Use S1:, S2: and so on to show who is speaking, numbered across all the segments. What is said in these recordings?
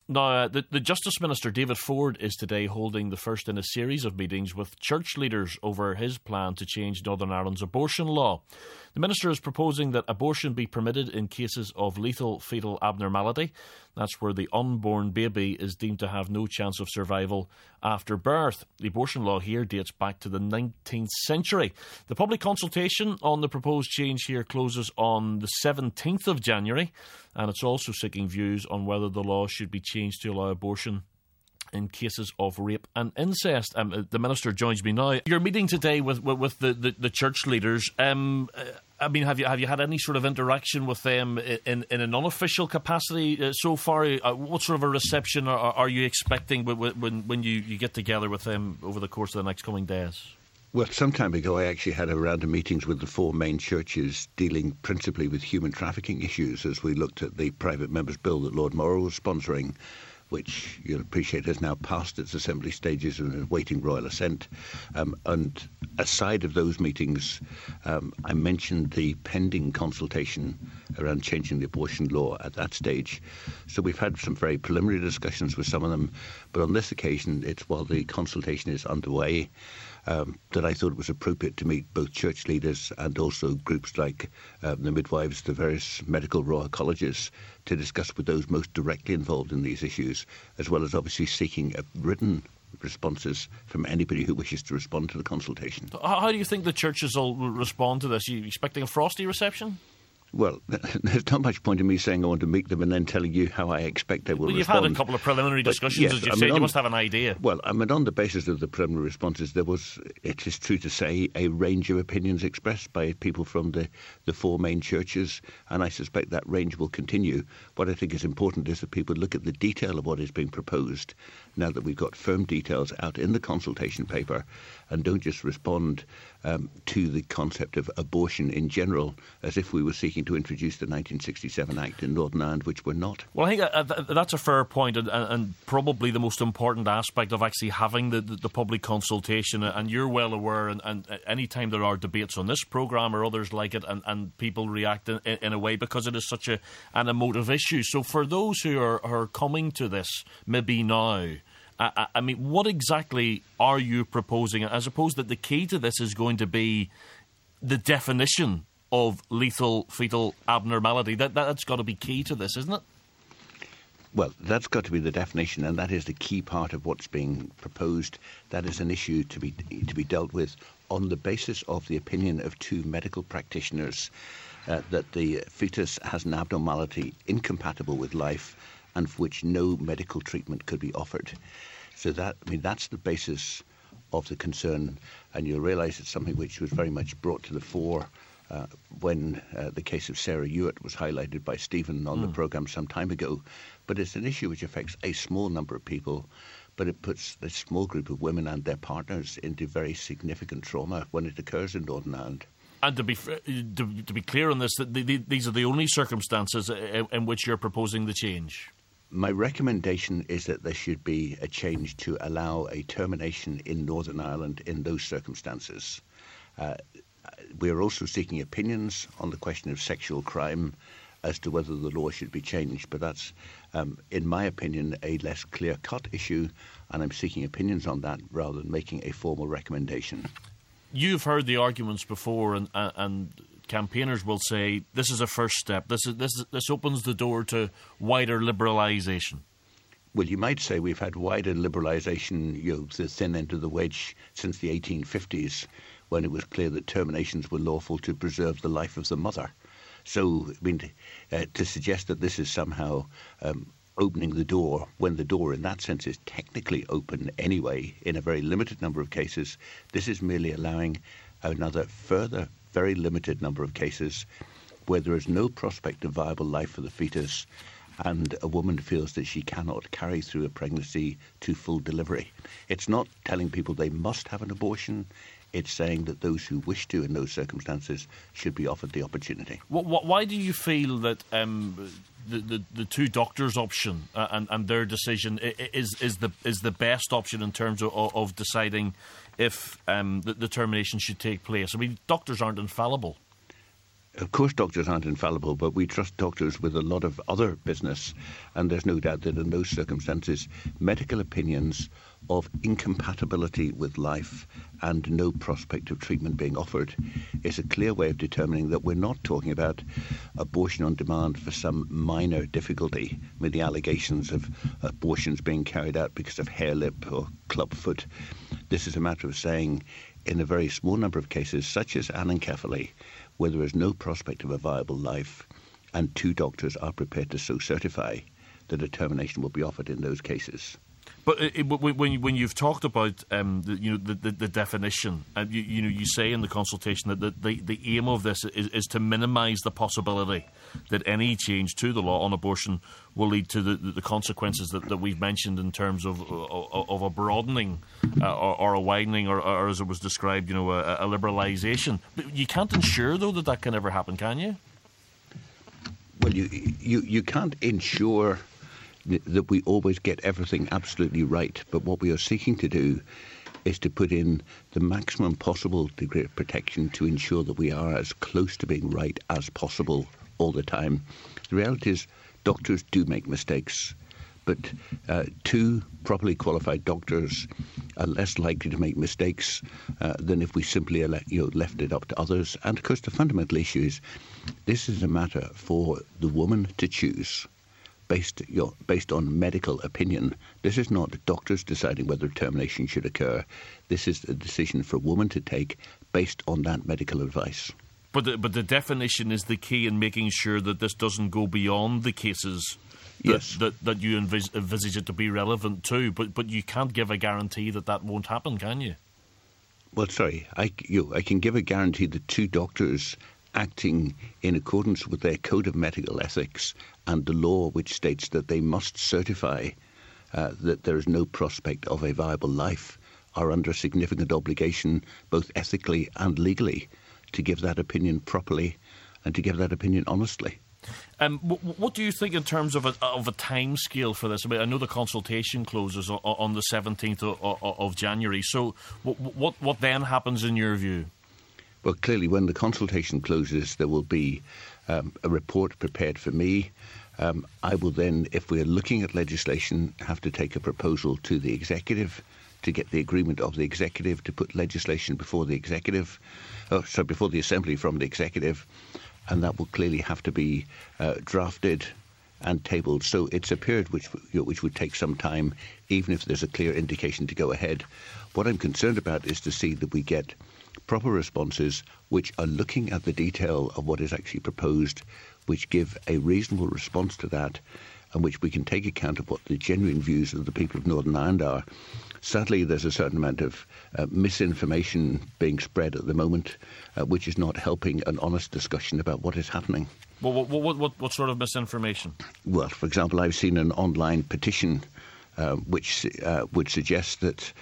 S1: Now, the Justice Minister, David Ford, is today holding the first in a series of meetings with church leaders over his plan to change Northern Ireland's abortion law. The Minister is proposing that abortion be permitted in cases of lethal fetal abnormality. That's where the unborn baby is deemed to have no chance of survival after birth. The abortion law here dates back to the 19th century. The public consultation on the proposed change here closes on the 17th of January, and it's also seeking views on whether the law should be changed to allow abortion in cases of rape and incest. The Minister joins me now. You're meeting today with the church leaders. I mean, have you had any sort of interaction with them in an unofficial capacity so far? What sort of a reception are you expecting when you get together with them over the course of the next coming days?
S2: Well, some time ago I actually had a round of meetings with the four main churches dealing principally with human trafficking issues as we looked at the private members' bill that Lord Morrow was sponsoring, which you'll appreciate has now passed its assembly stages and is awaiting royal assent. And aside of those meetings, I mentioned the pending consultation around changing the abortion law at that stage. So we've had some very preliminary discussions with some of them, but on this occasion, it's while the consultation is underway, that I thought it was appropriate to meet both church leaders and also groups like the midwives, the various medical royal colleges, to discuss with those most directly involved in these issues, as well as obviously seeking written responses from anybody who wishes to respond to the consultation.
S1: How do you think the churches will respond to this? Are you expecting a frosty reception?
S2: Well, there's not much point in me saying I want to meet them and then telling you how I expect they will respond.
S1: You've had a couple of preliminary discussions, yes, as you said. You must have an idea.
S2: Well, I mean, on the basis of the preliminary responses, there was, it is true to say, a range of opinions expressed by people from the four main churches, and I suspect that range will continue. What I think is important is that people look at the detail of what is being proposed, now that we've got firm details out in the consultation paper, and don't just respond to the concept of abortion in general as if we were seeking to introduce the 1967 Act in Northern Ireland, which we're not.
S1: Well, I think that's a fair point, and probably the most important aspect of actually having the public consultation, and you're well aware, and any time there are debates on this programme or others like it, and people react in a way because it is such an emotive issue. So for those who are coming to this maybe now, I mean, what exactly are you proposing? I suppose that the key to this is going to be the definition of lethal fetal abnormality. That's got to be key to this, isn't it?
S2: Well, that's got to be the definition, and that is the key part of what's being proposed. That is an issue to be dealt with on the basis of the opinion of two medical practitioners that the fetus has an abnormality incompatible with life and for which no medical treatment could be offered. So that's the basis of the concern, and you'll realise it's something which was very much brought to the fore when the case of Sarah Hewitt was highlighted by Stephen on the programme some time ago. But it's an issue which affects a small number of people, but it puts a small group of women and their partners into very significant trauma when it occurs in Northern Ireland.
S1: And to be clear on this, that these are the only circumstances in which you're proposing the change.
S2: My recommendation is that there should be a change to allow a termination in Northern Ireland in those circumstances. We are also seeking opinions on the question of sexual crime as to whether the law should be changed, but that's, in my opinion, a less clear-cut issue, and I'm seeking opinions on that rather than making a formal recommendation.
S1: You've heard the arguments before, and campaigners will say this is a first step. This opens the door to wider liberalisation.
S2: Well, you might say we've had wider liberalisation, the thin end of the wedge, since the 1850s, when it was clear that terminations were lawful to preserve the life of the mother. So, I mean, to suggest that this is somehow opening the door, when the door in that sense is technically open anyway, in a very limited number of cases, this is merely allowing another further very limited number of cases where there is no prospect of viable life for the fetus and a woman feels that she cannot carry through a pregnancy to full delivery. It's not telling people they must have an abortion. It's saying that those who wish to in those circumstances should be offered the opportunity.
S1: Why do you feel that the two doctors' option and their decision is the best option in terms of deciding if the termination should take place? I mean, doctors aren't infallible.
S2: Of course, doctors aren't infallible, but we trust doctors with a lot of other business, and there's no doubt that in those circumstances, medical opinions of incompatibility with life and no prospect of treatment being offered is a clear way of determining that we're not talking about abortion on demand for some minor difficulty, with the allegations of abortions being carried out because of hair lip or clubfoot. This is a matter of saying, in a very small number of cases, such as anencephaly, where there is no prospect of a viable life, and 2 doctors are prepared to so certify, the determination will be offered in those cases.
S1: But when you've talked about the definition, you say in the consultation that the aim of this is to minimise the possibility that any change to the law on abortion will lead to the consequences that we've mentioned in terms of a broadening or a widening or as it was described, a liberalisation. But you can't ensure though that can ever happen, can you?
S2: Well, you can't ensure that we always get everything absolutely right, but what we are seeking to do is to put in the maximum possible degree of protection to ensure that we are as close to being right as possible all the time. The reality is doctors do make mistakes, but 2 properly qualified doctors are less likely to make mistakes than if we simply left it up to others. And of course the fundamental issue is this is a matter for the woman to choose. Based on medical opinion. This is not doctors deciding whether termination should occur. This is a decision for a woman to take based on that medical advice.
S1: But the definition is the key in making sure that this doesn't go beyond the cases that you envisage it to be relevant to. But you can't give a guarantee that won't happen, can you?
S2: Well, sorry, I can give a guarantee that 2 doctors acting in accordance with their code of medical ethics and the law which states that they must certify that there is no prospect of a viable life are under significant obligation, both ethically and legally, to give that opinion properly and to give that opinion honestly.
S1: What do you think in terms of a time scale for this? I mean, I know the consultation closes on the 17th of January, so what then happens in your view?
S2: Well, clearly, when the consultation closes, there will be a report prepared for me. I will then, if we're looking at legislation, have to take a proposal to the executive to get the agreement of the executive to put legislation before the before the assembly from the executive, and that will clearly have to be drafted and tabled. So it's a period which would take some time, even if there's a clear indication to go ahead. What I'm concerned about is to see that we get proper responses which are looking at the detail of what is actually proposed, which give a reasonable response to that, and which we can take account of what the genuine views of the people of Northern Ireland are. Sadly, there's a certain amount of misinformation being spread at the moment, which is not helping an honest discussion about what is happening.
S1: Well, what sort of misinformation?
S2: Well, for example, I've seen an online petition which would suggest that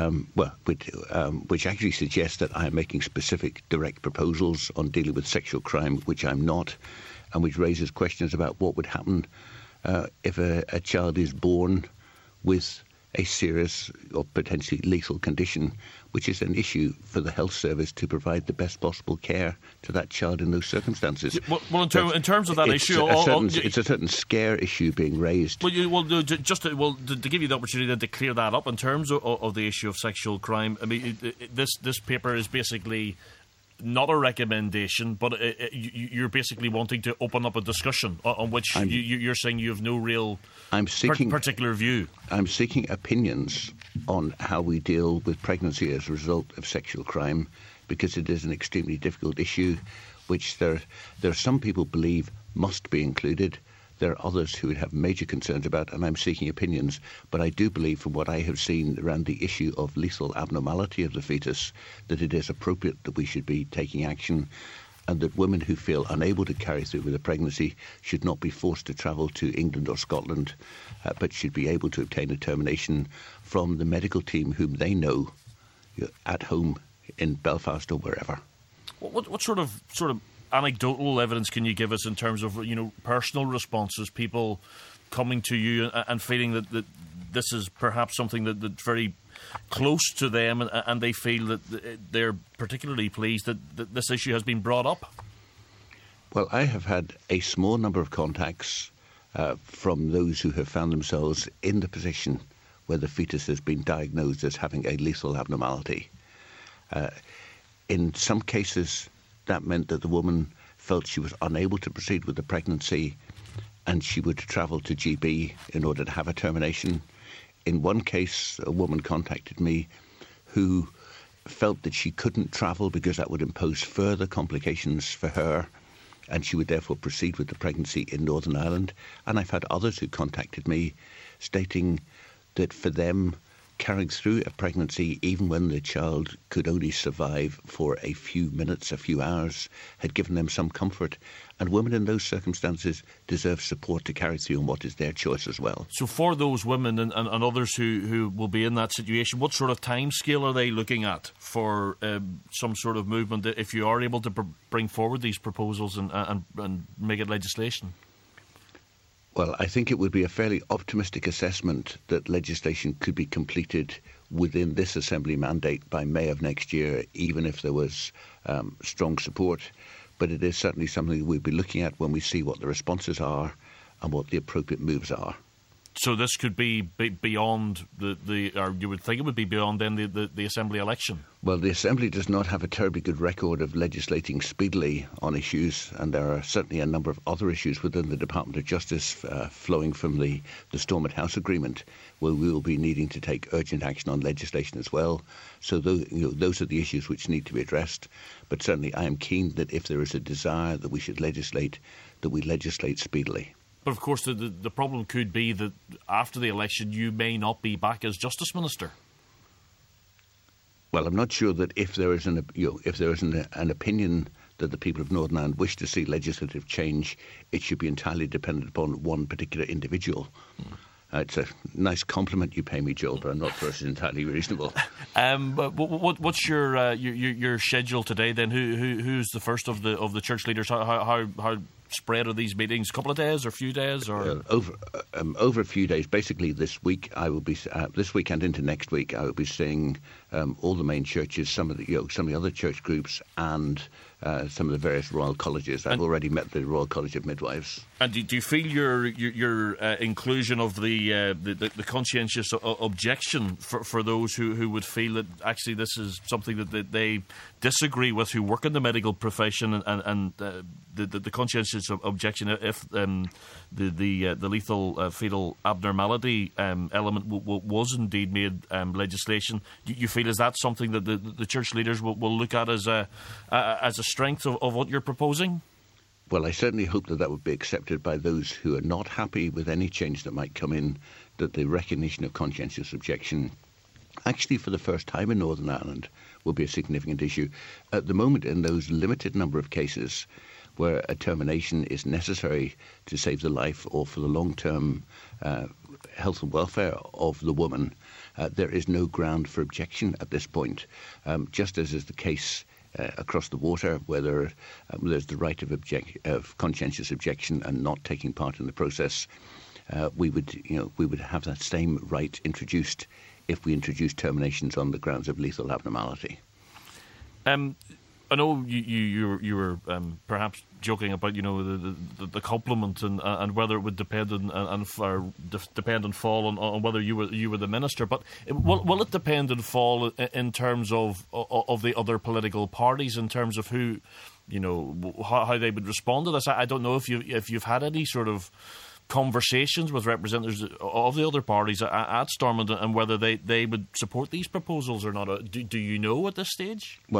S2: which actually suggests that I am making specific direct proposals on dealing with sexual crime, which I'm not, and which raises questions about what would happen if a child is born with a serious or potentially lethal condition, which is an issue for the health service to provide the best possible care to that child in those circumstances.
S1: Well, in terms of that issue,
S2: it's a certain scare issue being raised.
S1: To give you the opportunity to clear that up in terms of the issue of sexual crime. I mean, this paper is basically not a recommendation, but you're basically wanting to open up a discussion on which you're saying you have no real particular view.
S2: I'm seeking opinions on how we deal with pregnancy as a result of sexual crime, because it is an extremely difficult issue, which there are some people believe must be included. There are others who would have major concerns about, and I'm seeking opinions. But I do believe, from what I have seen around the issue of lethal abnormality of the fetus, that it is appropriate that we should be taking action, and that women who feel unable to carry through with a pregnancy should not be forced to travel to England or Scotland, but should be able to obtain a termination from the medical team whom they know at home in Belfast or wherever.
S1: What sort of anecdotal evidence can you give us in terms of personal responses, people coming to you and feeling that this is perhaps something that's very close to them, and they feel that they're particularly pleased that this issue has been brought up?
S2: Well, I have had a small number of contacts from those who have found themselves in the position where the fetus has been diagnosed as having a lethal abnormality. In some cases, that meant that the woman felt she was unable to proceed with the pregnancy and she would travel to GB in order to have a termination. In one case, a woman contacted me who felt that she couldn't travel because that would impose further complications for her, and she would therefore proceed with the pregnancy in Northern Ireland. And I've had others who contacted me stating that for them, carrying through a pregnancy, even when the child could only survive for a few minutes, a few hours, had given them some comfort. And women in those circumstances deserve support to carry through on what is their choice as well.
S1: So for those women and others who will be in that situation, what sort of time scale are they looking at for some sort of movement if you are able to bring forward these proposals and make it legislation?
S2: Well, I think it would be a fairly optimistic assessment that legislation could be completed within this Assembly mandate by May of next year, even if there was strong support. But it is certainly something we'll be looking at when we see what the responses are and what the appropriate moves are.
S1: So this could be beyond or you would think it would be beyond then the Assembly election?
S2: Well, the Assembly does not have a terribly good record of legislating speedily on issues, and there are certainly a number of other issues within the Department of Justice flowing from the Stormont House Agreement, where we will be needing to take urgent action on legislation as well. So those are the issues which need to be addressed. But certainly I am keen that if there is a desire that we should legislate, that we legislate speedily.
S1: But of course, the problem could be that after the election, you may not be back as Justice Minister.
S2: Well, I'm not sure that if there is an opinion that the people of Northern Ireland wish to see legislative change, it should be entirely dependent upon one particular individual. It's a nice compliment you pay me, Joel, but I'm not sure it's entirely reasonable.
S1: But what's your schedule today then? Who's the first of the church leaders? How spread are these meetings? A couple of days or a few days? Or
S2: over a few days. Basically, this week I will be this week and into next week I will be seeing all the main churches, some of the other church groups, and some of the various royal colleges. I've already met the Royal College of Midwives. And
S1: do you feel your inclusion of the conscientious objection for those who would feel that actually this is something that they disagree with, who work in the medical profession, and the conscientious objection if the lethal fetal abnormality element was indeed made legislation? You feel is that something that the church leaders will look at as a strength of what you're proposing?
S2: Well, I certainly hope that would be accepted by those who are not happy with any change that might come in, that the recognition of conscientious objection, actually for the first time in Northern Ireland, will be a significant issue. At the moment, in those limited number of cases where a termination is necessary to save the life or for the long-term health and welfare of the woman, there is no ground for objection at this point, just as is the case across the water, where there's the right of conscientious objection and not taking part in the process. We would have that same right introduced if we introduced terminations on the grounds of lethal abnormality.
S1: I know you were perhaps joking about the compliment and whether it would depend and fall on whether you were the minister. But will it depend and fall in terms of the other political parties, in terms of who, how they would respond to this? I don't know if you've had any sort of conversations with representatives of the other parties at Stormont and whether they would support these proposals or not. Do you know at this stage?